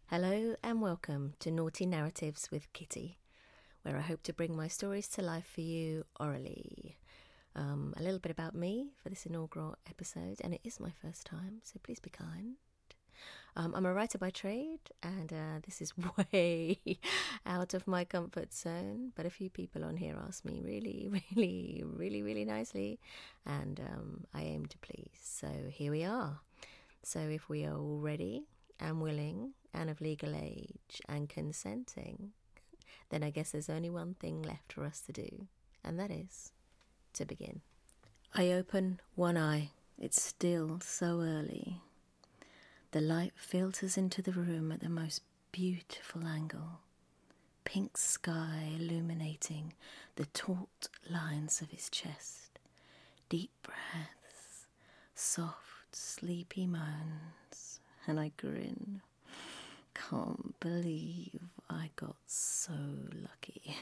Hello and welcome to Naughty Narratives with Kitty, where I hope to bring my stories to life for you orally. A little bit about me for this inaugural episode, and it is my first time, so please be kind. I'm a writer by trade, and this is way out of my comfort zone, but a few people on here ask me really nicely, and I aim to please. So here we are. So if we are all ready and willing and of legal age and consenting, then I guess there's only one thing left for us to do, and that is to begin. I open one eye. It's still so early. The light filters into the room at the most beautiful angle. Pink sky illuminating the taut lines of his chest. Deep breaths, soft, sleepy moans, and I grin. Can't believe I got so lucky.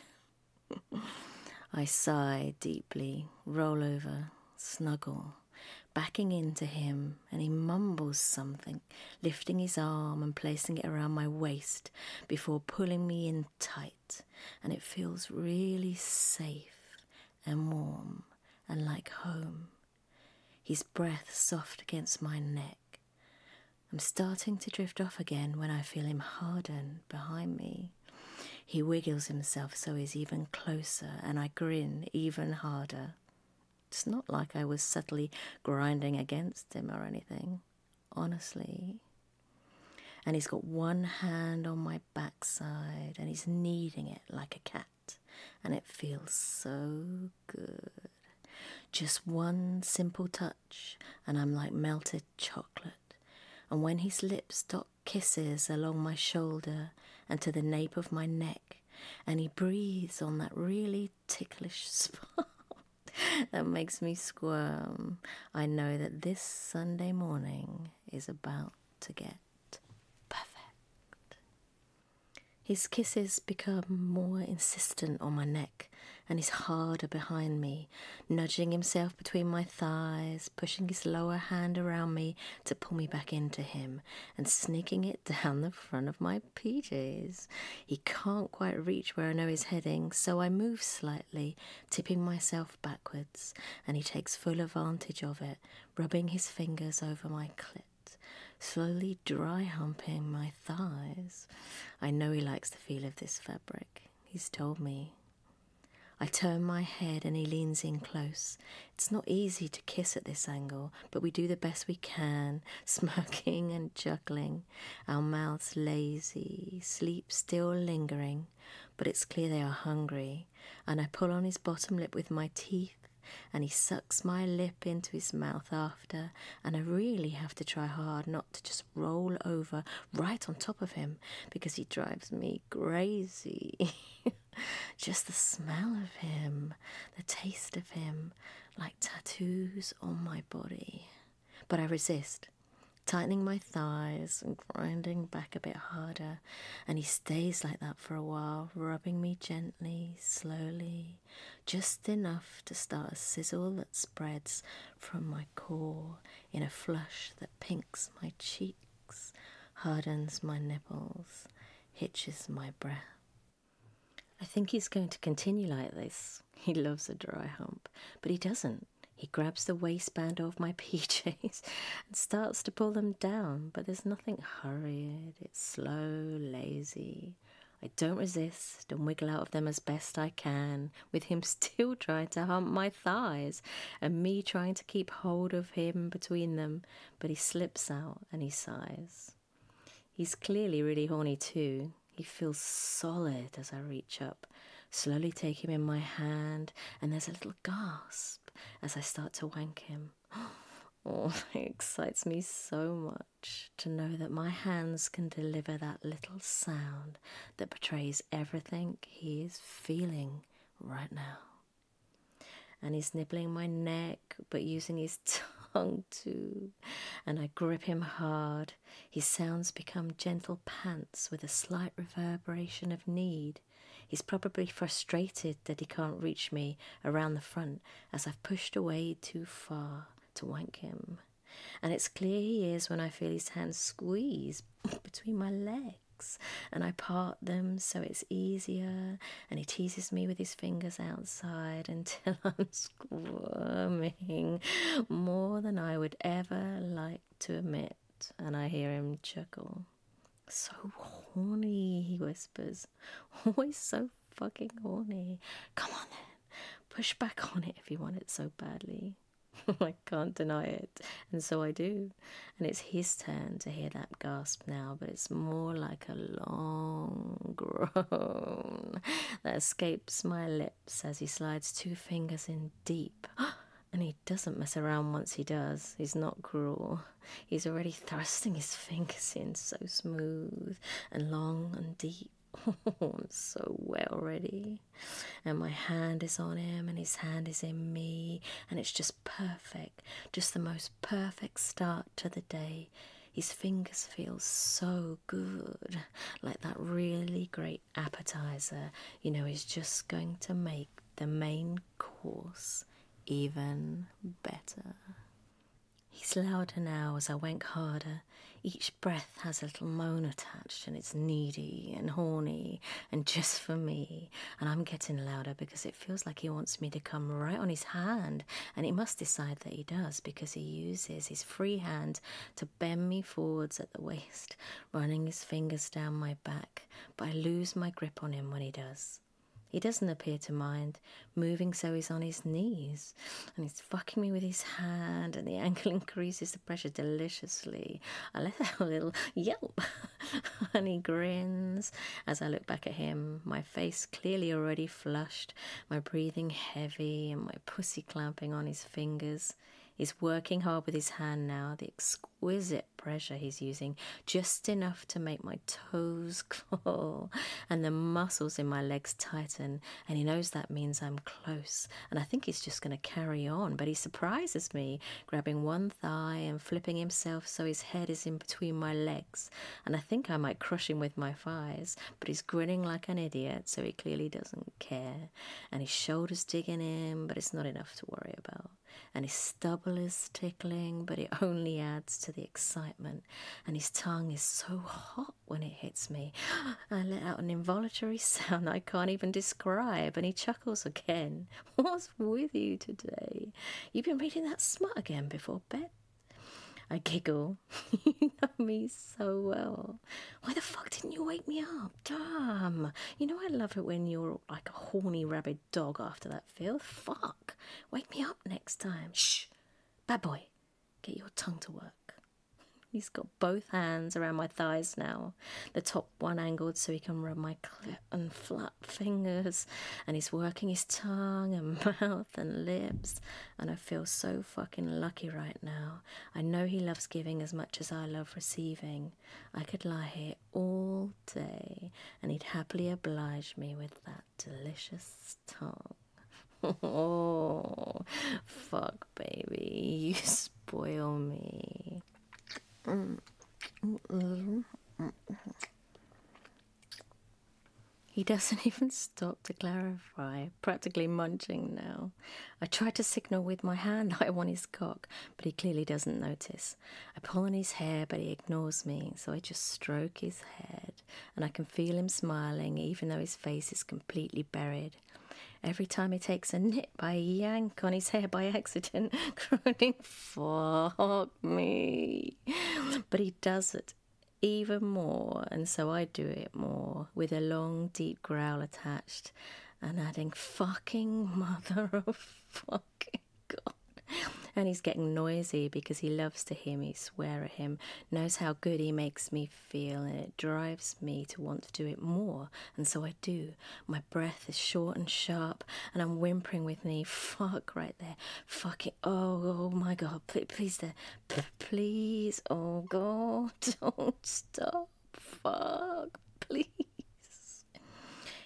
I sigh deeply, roll over, snuggle, backing into him, and he mumbles something, lifting his arm and placing it around my waist before pulling me in tight, and it feels really safe and warm and like home. His breath soft against my neck. I'm starting to drift off again when I feel him harden behind me. He wiggles himself so he's even closer, and I grin even harder. It's not like I was subtly grinding against him or anything, honestly. And he's got one hand on my backside, and he's kneading it like a cat, and it feels so good. Just one simple touch, and I'm like melted chocolate. And when his lips dot kisses along my shoulder and to the nape of my neck, and he breathes on that really ticklish spot that makes me squirm, I know that this Sunday morning is about to get perfect. His kisses become more insistent on my neck, and he's harder behind me, nudging himself between my thighs, pushing his lower hand around me to pull me back into him, and sneaking it down the front of my PJs. He can't quite reach where I know he's heading, so I move slightly, tipping myself backwards, and he takes full advantage of it, rubbing his fingers over my clit, slowly dry humping my thighs. I know he likes the feel of this fabric. He's told me. I turn my head and he leans in close. It's not easy to kiss at this angle, but we do the best we can, smirking and chuckling, our mouths lazy, sleep still lingering, but it's clear they are hungry, and I pull on his bottom lip with my teeth, and he sucks my lip into his mouth after, and I really have to try hard not to just roll over right on top of him, because he drives me crazy. Just the smell of him, the taste of him, like tattoos on my body. But I resist, tightening my thighs and grinding back a bit harder, and he stays like that for a while, rubbing me gently, slowly, just enough to start a sizzle that spreads from my core in a flush that pinks my cheeks, hardens my nipples, hitches my breath. I think he's going to continue like this. He loves a dry hump, but he doesn't. He grabs the waistband of my PJs and starts to pull them down, but there's nothing hurried. It's slow, lazy. I don't resist and wiggle out of them as best I can, with him still trying to hump my thighs and me trying to keep hold of him between them, but he slips out and he sighs. He's clearly really horny too. He feels solid as I reach up, slowly take him in my hand, and there's a little gasp as I start to wank him. Oh, it excites me so much to know that my hands can deliver that little sound that betrays everything he is feeling right now. And he's nibbling my neck, but using his tongue too. And I grip him hard. His sounds become gentle pants with a slight reverberation of need. He's probably frustrated that he can't reach me around the front as I've pushed away too far to wank him. And it's clear he is when I feel his hands squeeze between my legs. legs, and I part them so it's easier, and he teases me with his fingers outside until I'm squirming more than I would ever like to admit, and I hear him chuckle. So horny, he whispers. Always so fucking horny. Come on then, push back on it if you want it so badly. I can't deny it, and so I do. And it's his turn to hear that gasp now, but it's more like a long groan that escapes my lips as he slides 2 fingers in deep. And he doesn't mess around once he does. He's not cruel. He's already thrusting his fingers in so smooth and long and deep. I'm so wet already. And my hand is on him and his hand is in me. And it's just perfect. Just the most perfect start to the day. His fingers feel so good. Like that really great appetizer, is just going to make the main course even better. He's louder now as I wank harder. Each breath has a little moan attached, and it's needy and horny and just for me. And I'm getting louder because it feels like he wants me to come right on his hand, and he must decide that he does, because he uses his free hand to bend me forwards at the waist, running his fingers down my back, but I lose my grip on him when he does. He doesn't appear to mind, moving so he's on his knees, and he's fucking me with his hand, and the angle increases the pressure deliciously. I let out a little yelp, and he grins as I look back at him, my face clearly already flushed, my breathing heavy, and my pussy clamping on his fingers. He's working hard with his hand now, the exquisite pressure he's using, just enough to make my toes claw and the muscles in my legs tighten, and he knows that means I'm close, and I think he's just going to carry on, but he surprises me, grabbing one thigh and flipping himself so his head is in between my legs, and I think I might crush him with my thighs, but he's grinning like an idiot, so he clearly doesn't care, and his shoulders digging in, but it's not enough to worry about. And his stubble is tickling, but it only adds to the excitement. And his tongue is so hot when it hits me. I let out an involuntary sound I can't even describe, and he chuckles again. What's with you today? You've been reading that smut again before bed? I giggle. You know me so well. Why the fuck didn't you wake me up? Damn. I love it when you're like a horny rabid dog after that filth. Fuck. Wake me up next time. Shh. Bad boy. Get your tongue to work. He's got both hands around my thighs now, the top one angled so he can rub my clit and flat fingers, and he's working his tongue and mouth and lips, and I feel so fucking lucky right now. I know he loves giving as much as I love receiving. I could lie here all day, and he'd happily oblige me with that delicious tongue. Oh, fuck, baby, you spoil me. He doesn't even stop to clarify, practically munching now. I try to signal with my hand I want his cock, but he clearly doesn't notice. I pull on his hair, but he ignores me, so I just stroke his head, and I can feel him smiling even though his face is completely buried. Every time he takes a nip, I yank on his hair by accident, groaning, fuck me. But he does it even more, and so I do it more, with a long, deep growl attached, and adding, fucking mother of fucking God. And he's getting noisy because he loves to hear me swear at him, knows how good he makes me feel, and it drives me to want to do it more, and so I do. My breath is short and sharp, and I'm whimpering with me, fuck right there, fuck it, oh my God, please there, please, oh God, don't stop, fuck, please.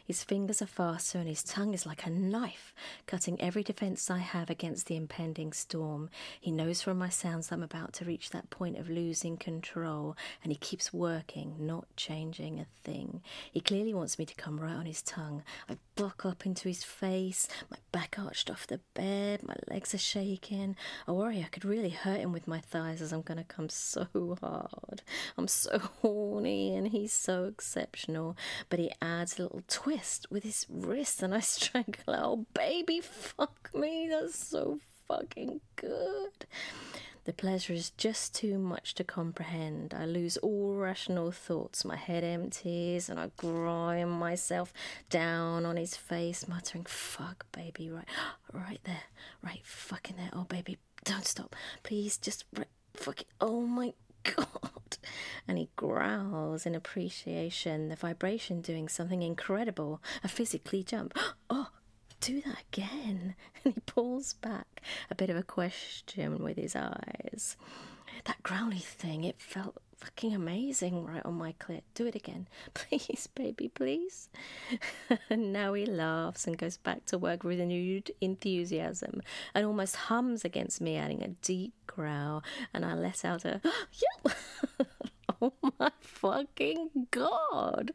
His fingers are faster and his tongue is like a knife, cutting every defence I have against the impending storm. He knows from my sounds that I'm about to reach that point of losing control, and he keeps working, not changing a thing. He clearly wants me to come right on his tongue. I buck up into his face, my back arched off the bed, my legs are shaking. I worry I could really hurt him with my thighs as I'm going to come so hard. I'm so horny and he's so exceptional, but he adds a little twist with his wrist and I strangle. Oh, baby, fuck me. That's so fucking good. The pleasure is just too much to comprehend. I lose all rational thoughts. My head empties and I grind myself down on his face, muttering, fuck, baby, right there, right fucking there. Oh, baby, don't stop. Please, just fuck it. Oh, my God. And he growls in appreciation, the vibration doing something incredible, a physically jump. Oh, do that again. And he pulls back, a bit of a question with his eyes. That growly thing, it felt fucking amazing right on my clit. Do it again. Please, baby, please. And now he laughs and goes back to work with renewed enthusiasm and almost hums against me, adding a deep growl, and I let out a yell. Oh my fucking God.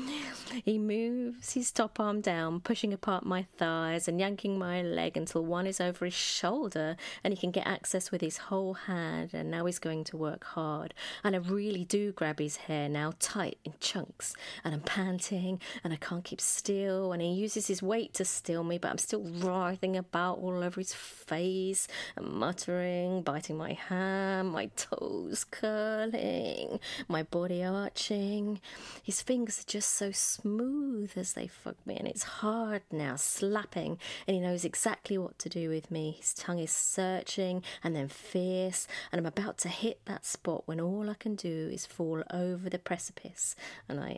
He moves his top arm down, pushing apart my thighs and yanking my leg until one is over his shoulder and he can get access with his whole hand, and now he's going to work hard. And I really do grab his hair now, tight in chunks, and I'm panting and I can't keep still, and he uses his weight to still me, but I'm still writhing about all over his face and muttering, biting my hand, my toes curling, my body arching. His fingers are just so smooth as they fuck me, and it's hard now, slapping, and he knows exactly what to do with me. His tongue is searching and then fierce, and I'm about to hit that spot when all I can do is fall over the precipice, and I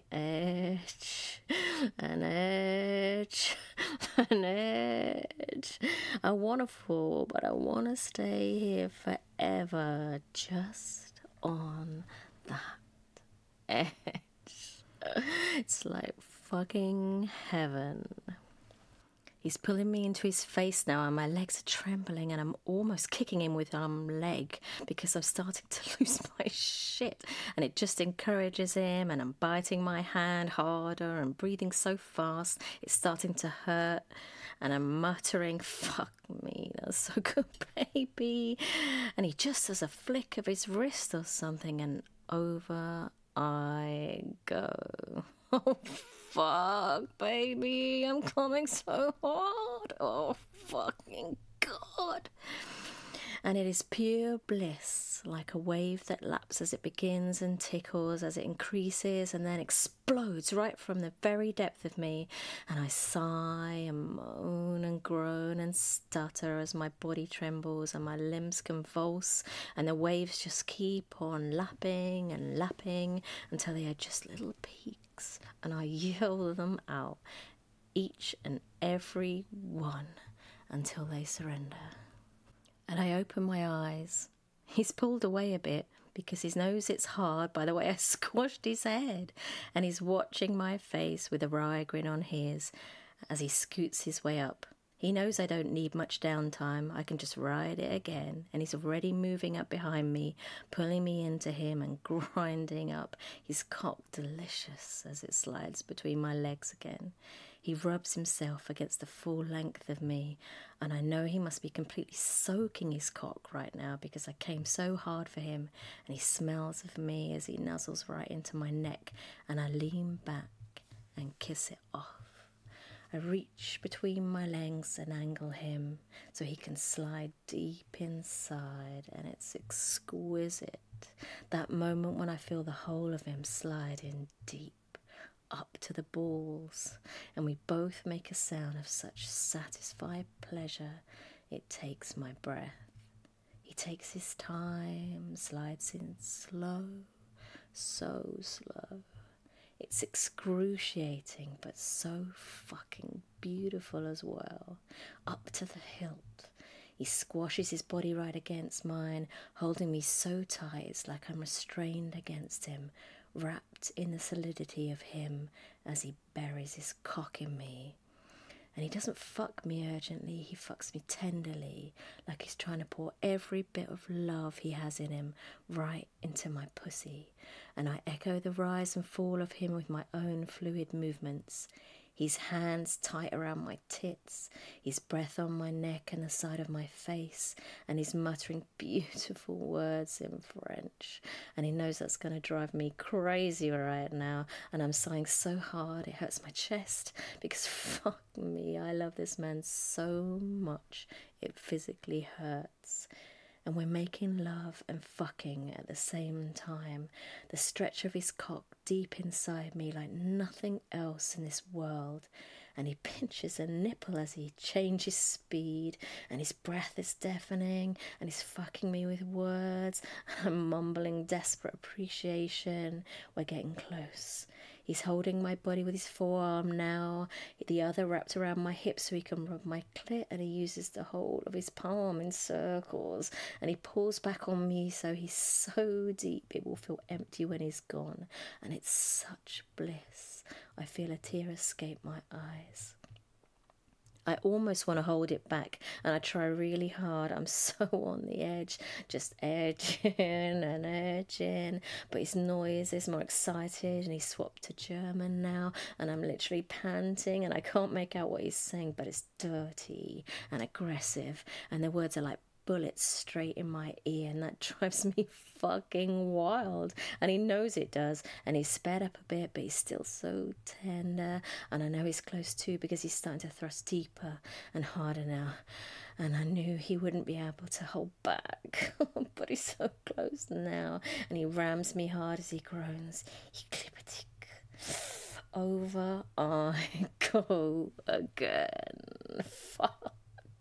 edge and edge and edge. I want to fall, but I want to stay here forever, just on that edge. It's like fucking heaven. He's pulling me into his face now, and my legs are trembling, and I'm almost kicking him with leg because I'm starting to lose my shit, and it just encourages him, and I'm biting my hand harder and breathing so fast it's starting to hurt, and I'm muttering, fuck me, that's so good, baby. And he just does a flick of his wrist or something, and over I go. Oh, fuck, baby, I'm coming so hard. Oh, fucking God. And it is pure bliss, like a wave that laps as it begins and tickles as it increases and then explodes right from the very depth of me. And I sigh and moan and groan and stutter as my body trembles and my limbs convulse, and the waves just keep on lapping and lapping until they are just little peaks, and I yell them out, each and every one, until they surrender. And I open my eyes. He's pulled away a bit because he knows it's hard by the way I squashed his head, and he's watching my face with a wry grin on his as he scoots his way up. He knows I don't need much downtime. I can just ride it again, and he's already moving up behind me, pulling me into him and grinding up his cock delicious as it slides between my legs again. He rubs himself against the full length of me, and I know he must be completely soaking his cock right now because I came so hard for him, and he smells of me as he nuzzles right into my neck, and I lean back and kiss it off. I reach between my legs and angle him so he can slide deep inside, and it's exquisite. That moment when I feel the whole of him slide in deep up to the balls, and we both make a sound of such satisfied pleasure it takes my breath. He takes his time, slides in slow, so slow. It's excruciating, but so fucking beautiful as well. Up to the hilt. He squashes his body right against mine, holding me so tight it's like I'm restrained against him, wrapped in the solidity of him as he buries his cock in me. And he doesn't fuck me urgently, he fucks me tenderly, like he's trying to pour every bit of love he has in him right into my pussy. And I echo the rise and fall of him with my own fluid movements. His hands tight around my tits, his breath on my neck and the side of my face, and he's muttering beautiful words in French. And he knows that's going to drive me crazy right now, and I'm sighing so hard it hurts my chest, because fuck me, I love this man so much it physically hurts. And we're making love and fucking at the same time. The stretch of his cock deep inside me like nothing else in this world. And he pinches a nipple as he changes speed, and his breath is deafening, and he's fucking me with words. I'm mumbling desperate appreciation. We're getting close. He's holding my body with his forearm now, the other wrapped around my hip so he can rub my clit, and he uses the whole of his palm in circles, and he pulls back on me so he's so deep it will feel empty when he's gone, and it's such bliss. I feel a tear escape my eyes. I almost want to hold it back, and I try really hard. I'm so on the edge, just edging and edging. But his noise is more excited, and he's swapped to German now, and I'm literally panting, and I can't make out what he's saying, but it's dirty and aggressive, and the words are like bullets straight in my ear, and that drives me fucking wild, and he knows it does, and he's sped up a bit, but he's still so tender, and I know he's close too because he's starting to thrust deeper and harder now, and I knew he wouldn't be able to hold back, but he's so close now, and he rams me hard as he groans. He clippertick. Over I go again. Fuck.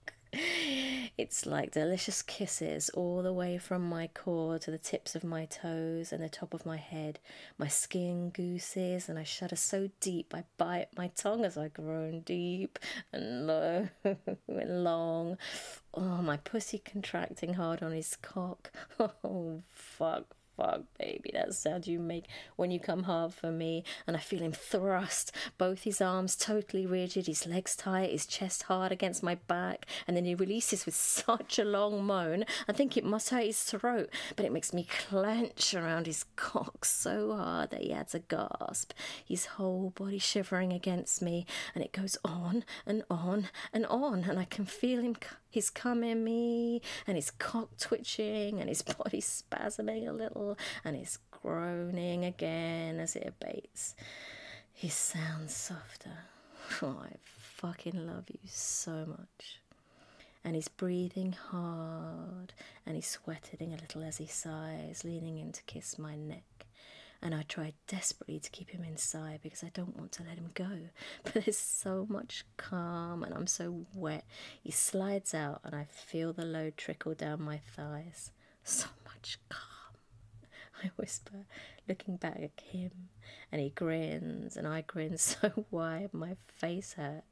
It's like delicious kisses all the way from my core to the tips of my toes and the top of my head. My skin gooses, and I shudder so deep I bite my tongue as I groan deep and low and long. Oh, my pussy contracting hard on his cock. Oh, fuck, baby, that sound you make when you come hard for me. And I feel him thrust, both his arms totally rigid, his legs tight, his chest hard against my back, and then he releases with such a long moan. I think it must hurt his throat, but it makes me clench around his cock so hard that he adds a gasp, his whole body shivering against me, and it goes on and on and on, and I can feel him. He's cum in me, and his cock twitching, and his body spasming a little, and he's groaning again as it abates. He sounds softer. Oh, I fucking love you so much. And he's breathing hard, and he's sweating a little as he sighs, leaning in to kiss my neck. And I try desperately to keep him inside because I don't want to let him go. But there's so much calm, and I'm so wet. He slides out, and I feel the load trickle down my thighs. So much calm, I whisper, looking back at him. And he grins, and I grin so wide my face hurts.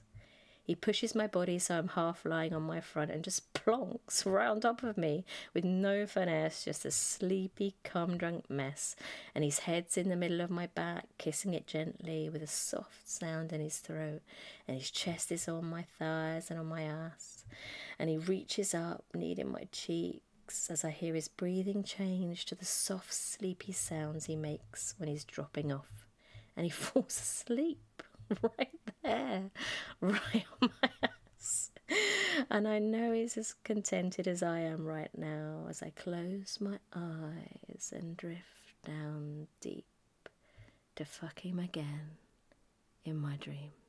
He pushes my body so I'm half lying on my front and just plonks right on top of me with no finesse, just a sleepy, cum-drunk mess. And his head's in the middle of my back, kissing it gently with a soft sound in his throat. And his chest is on my thighs and on my ass. And he reaches up, kneading my cheeks as I hear his breathing change to the soft, sleepy sounds he makes when he's dropping off. And he falls asleep. Right there, right on my ass. And I know he's as contented as I am right now as I close my eyes and drift down deep to fuck him again in my dreams.